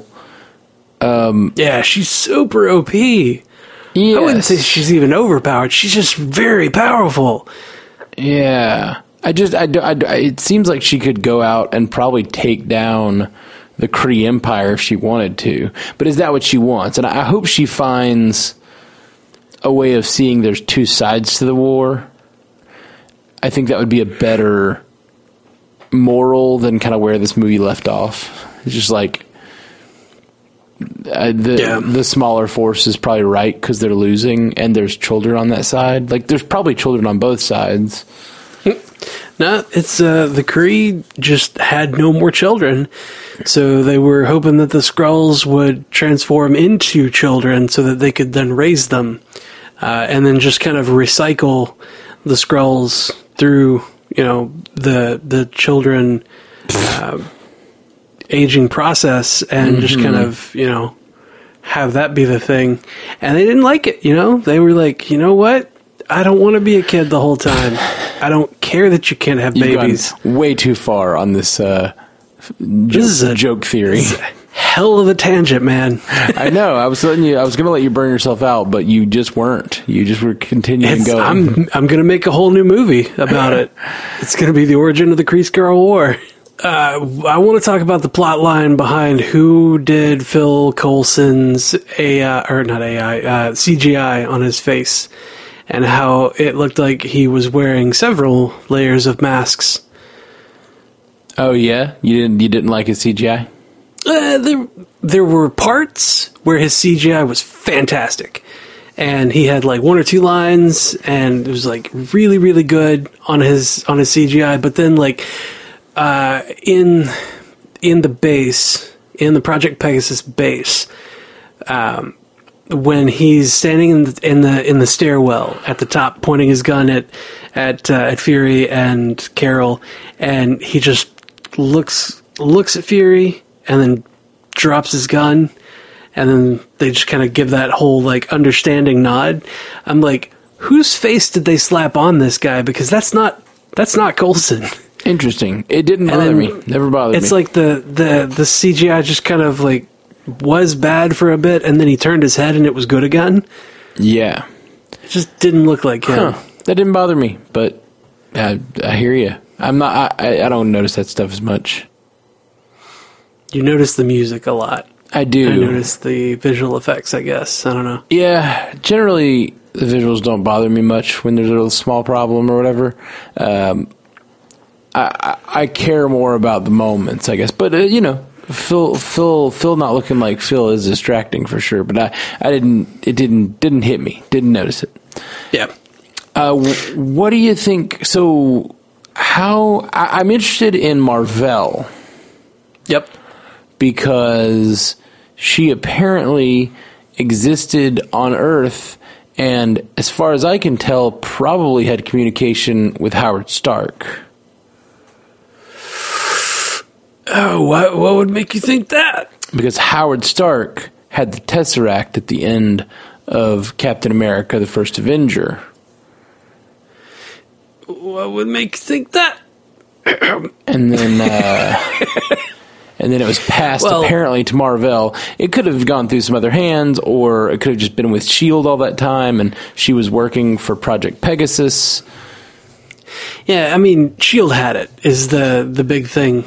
Yeah, she's super OP. Yes. I wouldn't say she's even overpowered. She's just very powerful. Yeah. It seems like she could go out and probably take down the Kree Empire if she wanted to. But is that what she wants? And I hope she finds a way of seeing there's two sides to the war. I think that would be a better moral than kind of where this movie left off. It's just like... The smaller force is probably right because they're losing, and there's children on that side. Like, there's probably children on both sides. No, it's the Kree just had no more children, so they were hoping that the Skrulls would transform into children so that they could then raise them, and then just kind of recycle the Skrulls through the children. Aging process, and just kind of have that be the thing. And they didn't like it. They were like, you know what, I don't want to be a kid the whole time. I don't care that you can't have babies. You've gone way too far on this this is a joke theory. Hell of a tangent, man. I know. I was going to let you burn yourself out, but you just weren't. You just were continuing going. I'm going to make a whole new movie about it. It's going to be the origin of the Kree Skrull War. I want to talk about the plot line behind who did Phil Coulson's CGI on his face, and how it looked like he was wearing several layers of masks. Oh yeah, you didn't like his CGI? There were parts where his CGI was fantastic, and he had like one or two lines, and it was like really, really good on his CGI. But then like in the base, in the Project Pegasus base, when he's standing in the stairwell at the top, pointing his gun at Fury and Carol, and he just looks at Fury and then drops his gun, and then they just kind of give that whole like understanding nod. I'm like, whose face did they slap on this guy? Because that's not Coulson. Interesting. It didn't bother me. Never bothered me. It's like the CGI just kind of like was bad for a bit, and then he turned his head and it was good again. Yeah. It just didn't look like him. That didn't bother me, but I hear you. I don't notice that stuff as much. You notice the music a lot. I do. I notice the visual effects, I guess. I don't know. Yeah, generally the visuals don't bother me much when there's a small problem or whatever. I care more about the moments, I guess. But Phil not looking like Phil is distracting for sure. But it didn't hit me. Didn't notice it. Yeah. What do you think? So I'm interested in Mar-Vell. Yep. Because she apparently existed on Earth, and as far as I can tell, probably had communication with Howard Stark. Oh, what would make you think that? Because Howard Stark had the Tesseract at the end of Captain America: The First Avenger. What would make you think that? And then... And then it was passed apparently to Mar-Vell. It could have gone through some other hands, or it could have just been with S.H.I.E.L.D. all that time, and she was working for Project Pegasus. Yeah, I mean, S.H.I.E.L.D. had it, is the big thing.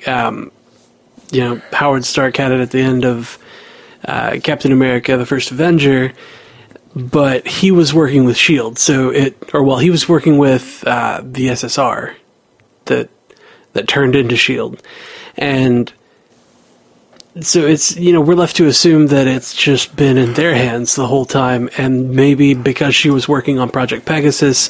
Howard Stark had it at the end of Captain America, The First Avenger, but he was working with S.H.I.E.L.D., he was working with the SSR that turned into S.H.I.E.L.D., and so it's, we're left to assume that it's just been in their hands the whole time, and maybe because she was working on Project Pegasus,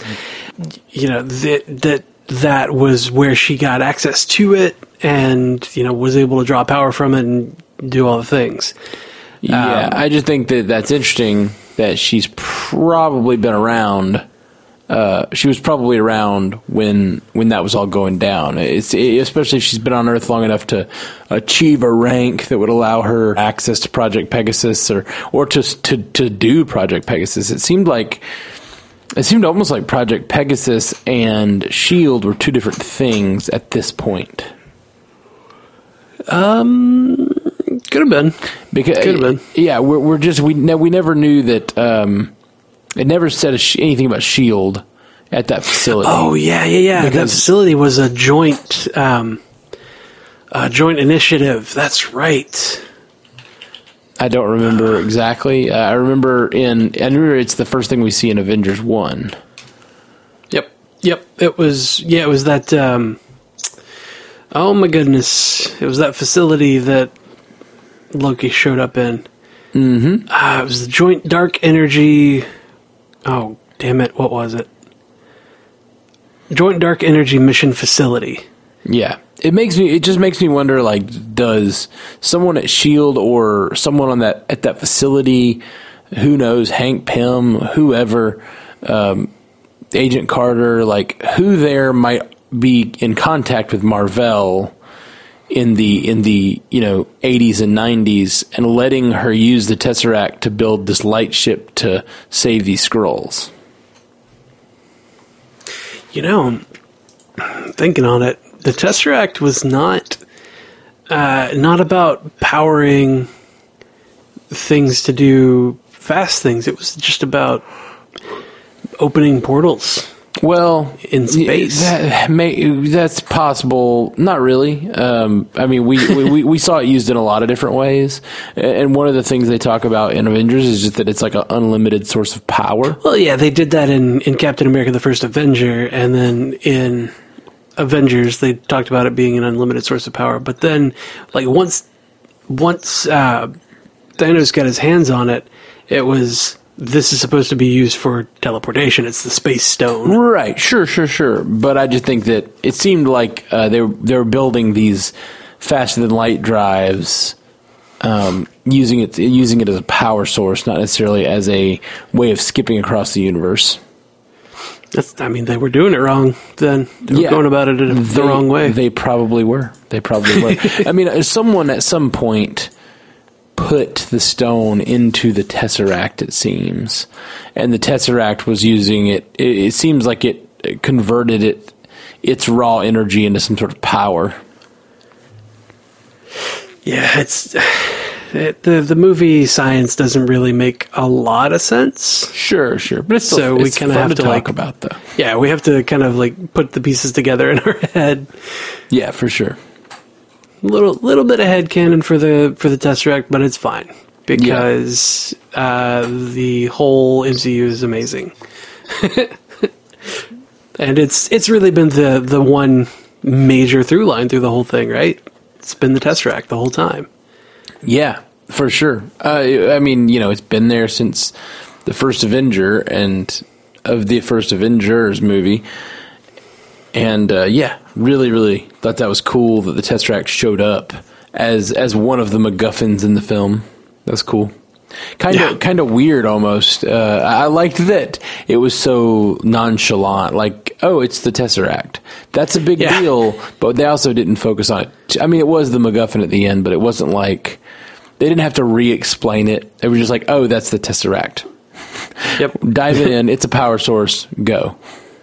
that was where she got access to it, and was able to draw power from it and do all the things. Yeah, I just think that's interesting that she's probably been around. She was probably around when that was all going down. Especially if she's been on Earth long enough to achieve a rank that would allow her access to Project Pegasus or to do Project Pegasus. It seemed almost like Project Pegasus and S.H.I.E.L.D. were two different things at this point. Could have been. Could have been. Yeah, we never knew that. It never said anything about S.H.I.E.L.D. at that facility. Oh, yeah. That facility was a joint initiative. That's right. I don't remember exactly. I remember it's the first thing we see in Avengers 1. Yep. It was that, oh my goodness. It was that facility that Loki showed up in. Mm-hmm. It was the Joint Dark Energy... Oh, damn it. What was it? Joint Dark Energy Mission Facility. Yeah. It just makes me wonder, like, does someone at S.H.I.E.L.D. or someone at that facility, who knows, Hank Pym, whoever, Agent Carter, like, who there might be in contact with Mar-Vell in the 80s and 90s, and letting her use the Tesseract to build this light ship to save these Skrulls. Thinking on it, the Tesseract was not about powering things to do fast things. It was just about opening portals. Well, in space, that's possible. Not really. I mean, we saw it used in a lot of different ways, and one of the things they talk about in Avengers is just that it's like an unlimited source of power. Well, yeah, they did that in Captain America: The First Avenger, and then in Avengers they talked about it being an unlimited source of power. But then, like once Thanos got his hands on it, it was this is supposed to be used for teleportation. It's the space stone. Right, sure. But I just think that it seemed like they were building these faster than light drives, using it as a power source, not necessarily as a way of skipping across the universe. They were doing it wrong then. They were going about it the wrong way. They probably were. I mean, someone at some point put the stone into the Tesseract, it seems. And the Tesseract was using it. It seems like it converted its raw energy into some sort of power. Yeah, the movie science doesn't really make a lot of sense. Sure, but it's still, we kind of have to talk about, though. Yeah, we have to kind of like put the pieces together in our head. Yeah, for sure. A little bit of headcanon for the Tesseract, but it's fine because the whole MCU is amazing, and it's really been the one major through line through the whole thing, right? It's been the Tesseract the whole time. Yeah, for sure. I mean, it's been there since the first Avenger and of the first Avengers movie. And, really, really thought that was cool that the Tesseract showed up as one of the MacGuffins in the film. That's cool. Kind of weird almost. I liked that it was so nonchalant, like, oh, it's the Tesseract. That's a big deal, but they also didn't focus on it. I mean, it was the MacGuffin at the end, but it wasn't like, they didn't have to re-explain it. It was just like, oh, that's the Tesseract. Yep. Dive in, it's a power source, go.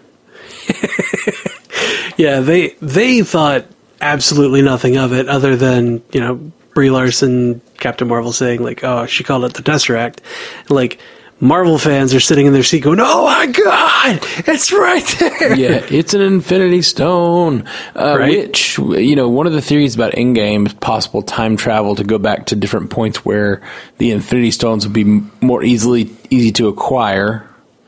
Yeah, they thought absolutely nothing of it other than, Brie Larson, Captain Marvel saying, like, oh, she called it the Tesseract. Like, Marvel fans are sitting in their seat going, oh my God, it's right there. Yeah, it's an Infinity Stone. Right? Which, one of the theories about Endgame is possible time travel to go back to different points where the Infinity Stones would be more easy to acquire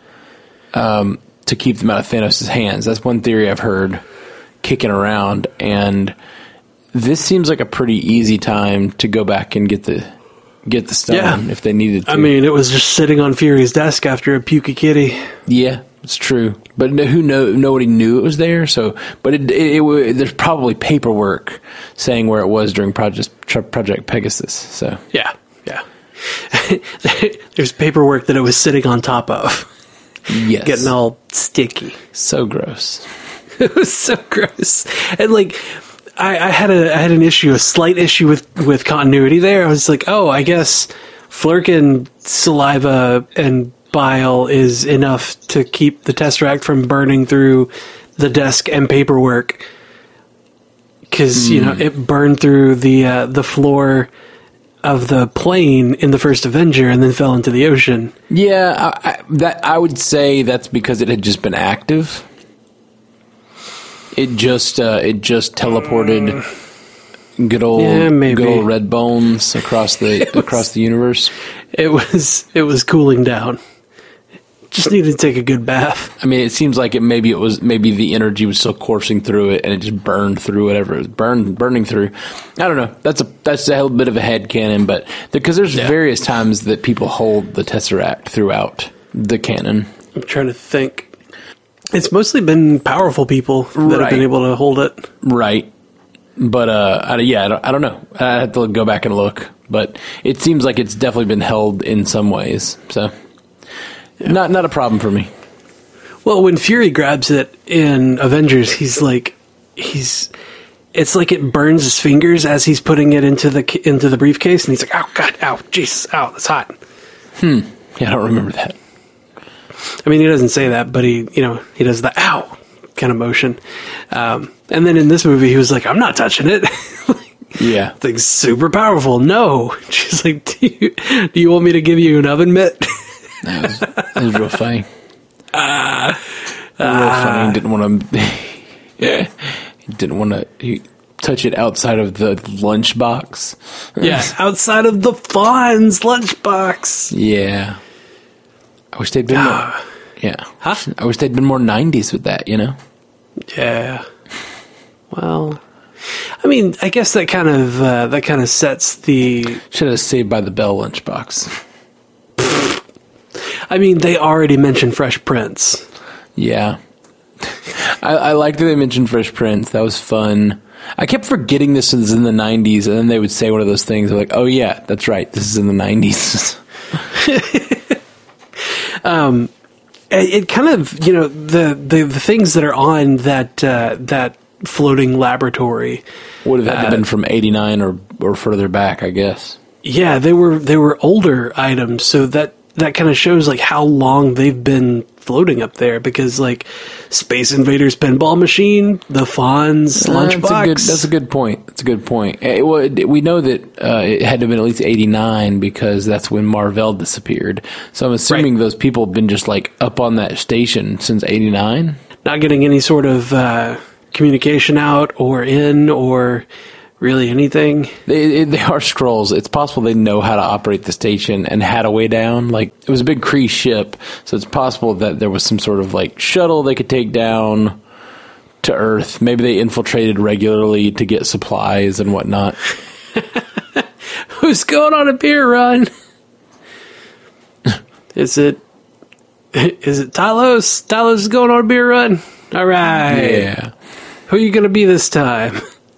to keep them out of Thanos' hands. That's one theory I've heard kicking around, and this seems like a pretty easy time to go back and get the stone if they needed to. I mean, it was just sitting on Fury's desk after a pukey kitty. Yeah, it's true. But nobody knew it was there. So, but there's probably paperwork saying where it was during Project Pegasus. So yeah. There's paperwork that it was sitting on top of. Yes, getting all sticky. So gross. It was so gross. And like, I had a slight issue with continuity there. I was like, oh, I guess Flerken saliva and bile is enough to keep the Tesseract from burning through the desk and paperwork. Because, it burned through the floor of the plane in the first Avenger and then fell into the ocean. Yeah, I would say that's because it had just been active. It just teleported good old red bones across the universe. It was cooling down. Just needed to take a good bath. I mean, it seems like maybe the energy was still coursing through it, and it just burned through whatever it was burning through. I don't know. That's a bit of a headcanon, but because there's various times that people hold the Tesseract throughout the canon. I'm trying to think. It's mostly been powerful people that have been able to hold it. Right. But, I don't know. I have to go back and look. But it seems like it's definitely been held in some ways. So, not a problem for me. Well, when Fury grabs it in Avengers, it's like it burns his fingers as he's putting it into the briefcase. And he's like, ow, God, ow, Jesus, ow, that's hot. Yeah, I don't remember that. I mean, he doesn't say that, but he does the ow kind of motion. And then in this movie, he was like, I'm not touching it. Yeah. Thing's super powerful. No. She's like, do you want me to give you an oven mitt? That was real funny. Real funny. He didn't want to touch it outside of the lunchbox. Yeah, outside of the Fonz lunchbox. Yeah. I wish they'd been more. Yeah. Huh? I wish they'd been more 90s with that, Yeah. Well, I mean, I guess that kind of sets the... Should have Saved by the Bell lunchbox. I mean, they already mentioned Fresh Prince. Yeah. I liked that they mentioned Fresh Prince. That was fun. I kept forgetting this was in the 90s, and then they would say one of those things like, oh, yeah, that's right. This is in the 90s. It kind of, you know, the things that are on that floating laboratory would have had to been from 89 or further back, I guess. Yeah, they were older items, so that kind of shows like how long they've been floating up there, because like Space Invaders pinball machine, the Fonz lunchbox. That's a good point. That's a good point. We know that it had to have been at least 89 because that's when Marvell disappeared. So I'm assuming those people have been just like up on that station since 89. Not getting any sort of communication out or in or really anything. They are Skrulls. It's possible they know how to operate the station and had a way down. Like, it was a big Kree ship, so it's possible that there was some sort of like shuttle they could take down to Earth. Maybe they infiltrated regularly to get supplies and whatnot. Who's going on a beer run? Is it Talos? Talos is going on a beer run? All right. Yeah. Who are you going to be this time?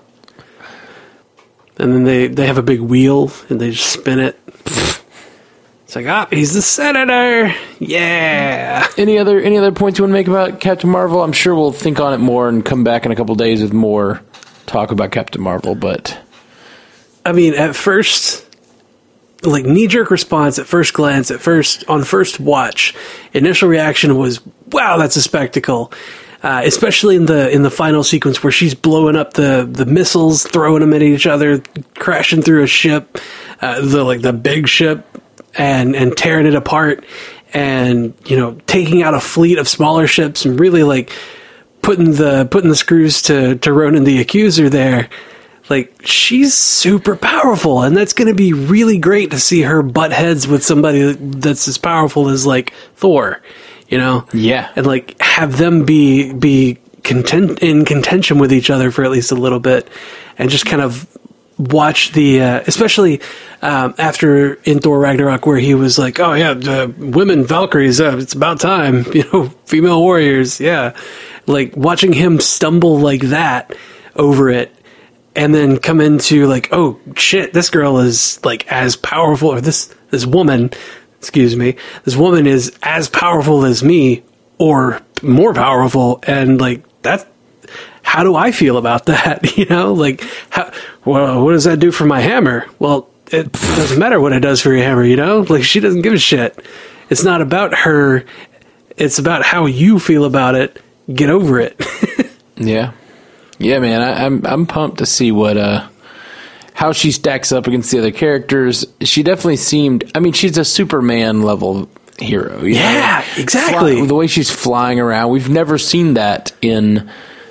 And then they have a big wheel, and they just spin it. It's like, he's the senator! Yeah! Any other points you want to make about Captain Marvel? I'm sure we'll think on it more and come back in a couple days with more talk about Captain Marvel, but... I mean, at first, like, knee-jerk response, at first glance, on first watch, initial reaction was, wow, that's a spectacle. Especially in the final sequence where she's blowing up the missiles, throwing them at each other, crashing through a ship, the big ship, and tearing it apart, and you know, taking out a fleet of smaller ships, and really like putting the screws to Ronan the Accuser there. Like, she's super powerful, and that's going to be really great to see her butt heads with somebody that's as powerful as like Thor. You know? Yeah. And, like, have them be in contention with each other for at least a little bit. And just kind of watch the... especially after in Thor Ragnarok, where he was like, oh, yeah, women, Valkyries, it's about time. You know, female warriors, yeah. Like, watching him stumble like that over it, and then come into, like, oh, shit, this girl is, like, as powerful... Or this woman... Excuse me. This woman is as powerful as me, or more powerful, and like that. How do I feel about that? You know, like, what does that do for my hammer? Well, it doesn't matter what it does for your hammer. You know, like, she doesn't give a shit. It's not about her. It's about how you feel about it. Get over it. Yeah, man. I'm pumped to see what how she stacks up against the other characters. She definitely seemed... I mean, she's a Superman level hero. Yeah, exactly. The way she's flying around, we've never seen that in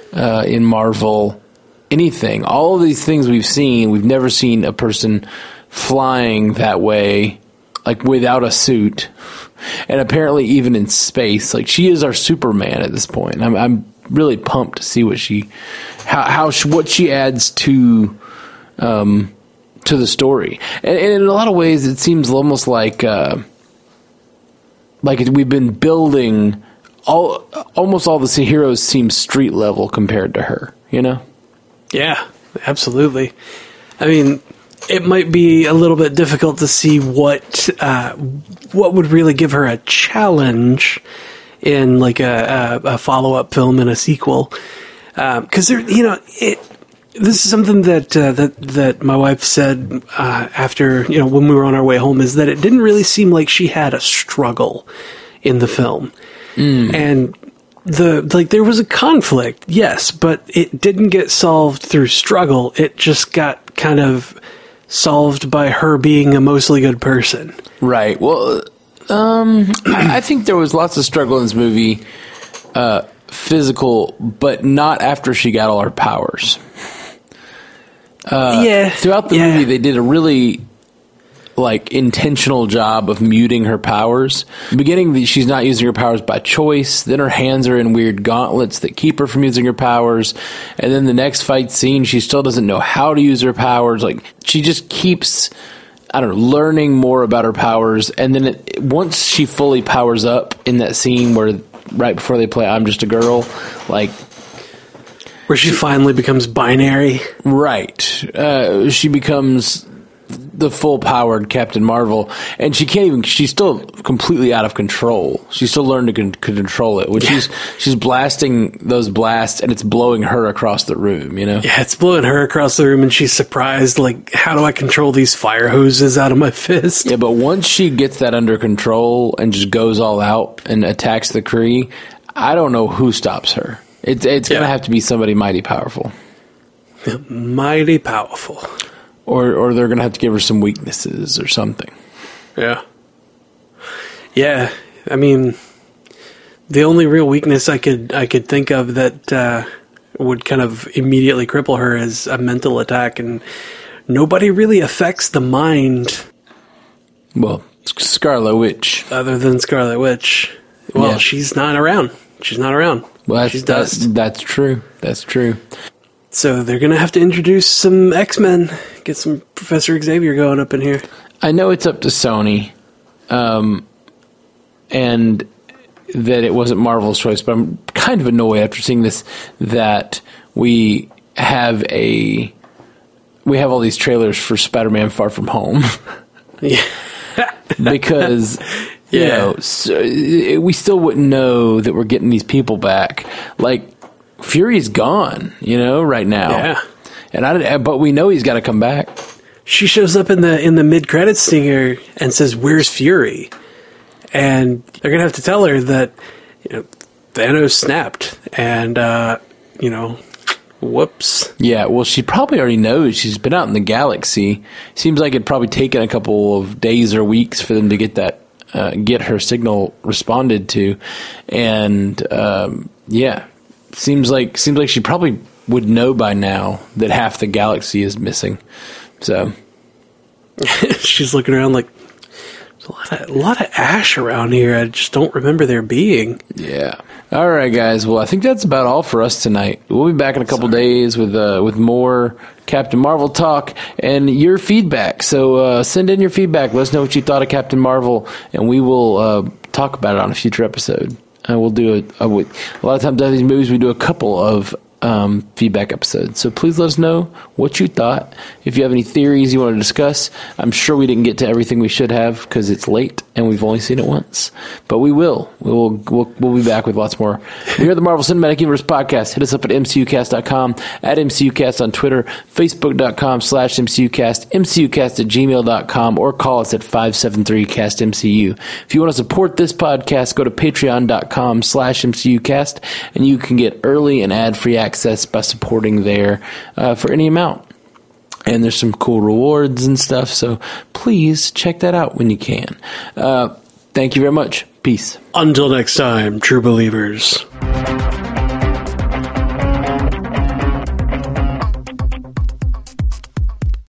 Marvel anything. All of these things we've never seen a person flying that way, like without a suit, and apparently even in space. Like, she is our Superman at this point. I'm really pumped to see what she adds to the story, and in a lot of ways, it seems almost like we've been building almost all the heroes seem street level compared to her. You know? Yeah, absolutely. I mean, it might be a little bit difficult to see what would really give her a challenge in like a follow-up film and a sequel, because this is something that my wife said after, you know, when we were on our way home, is that it didn't really seem like she had a struggle in the film. And there was a conflict, yes, but it didn't get solved through struggle. It just got kind of solved by her being a mostly good person. Right. Well, I think there was lots of struggle in this movie, physical, but not after she got all her powers. Throughout the movie, they did a really intentional job of muting her powers. In the beginning, she's not using her powers by choice. Then her hands are in weird gauntlets that keep her from using her powers. And then the next fight scene, she still doesn't know how to use her powers. Like, she just keeps I don't know, learning more about her powers. And then once she fully powers up in that scene where right before they play I'm Just a Girl, like, where she finally becomes binary. Right. She becomes the full-powered Captain Marvel, and she's still completely out of control. She's still learned to control it. When she's blasting those blasts, and it's blowing her across the room, you know? Yeah, it's blowing her across the room, and she's surprised, like, how do I control these fire hoses out of my fist? Yeah, but once she gets that under control and just goes all out and attacks the Kree, I don't know who stops her. It's going to have to be somebody mighty powerful. Mighty powerful. Or they're going to have to give her some weaknesses or something. Yeah. Yeah, I mean, the only real weakness I could think of that would kind of immediately cripple her is a mental attack, and nobody really affects the mind. Well, Scarlet Witch. Other than Scarlet Witch. Well, yeah. She's not around. Well, she's dust. That's true. That's true. So they're going to have to introduce some X-Men. Get some Professor Xavier going up in here. I know it's up to Sony, and that it wasn't Marvel's choice, but I'm kind of annoyed after seeing this that we have all these trailers for Spider-Man Far From Home. Yeah. Because... You know, so we still wouldn't know that we're getting these people back. Like, Fury's gone, right now. Yeah. But we know he's got to come back. She shows up in the mid-credits stinger and says, "Where's Fury?" And they're going to have to tell her that, Thanos snapped. And, whoops. Yeah, well, she probably already knows. She's been out in the galaxy. Seems like it'd probably taken a couple of days or weeks for them to get that. Get her signal responded to, and seems like she probably would know by now that half the galaxy is missing. So she's looking around like there's a lot of ash around here. I just don't remember there being. Yeah. All right, guys. Well, I think that's about all for us tonight. We'll be back in a couple days with more Captain Marvel talk and your feedback. So send in your feedback. Let us know what you thought of Captain Marvel, and we will talk about it on a future episode. We'll do a lot of times out of these movies, we do a couple of feedback episodes. So please let us know what you thought. If you have any theories you want to discuss, I'm sure we didn't get to everything we should have because it's late and we've only seen it once. But we will. We'll be back with lots more. We're the Marvel Cinematic Universe Podcast. Hit us up at MCUcast.com, at MCUcast on Twitter, Facebook.com/MCUcast, MCUcast@gmail.com, or call us at 573-CAST-MCU. If you want to support this podcast, go to Patreon.com/MCUcast, and you can get early and ad-free access by supporting there for any amount. And there's some cool rewards and stuff, so please check that out when you can. Thank you very much. Peace. Until next time, true believers.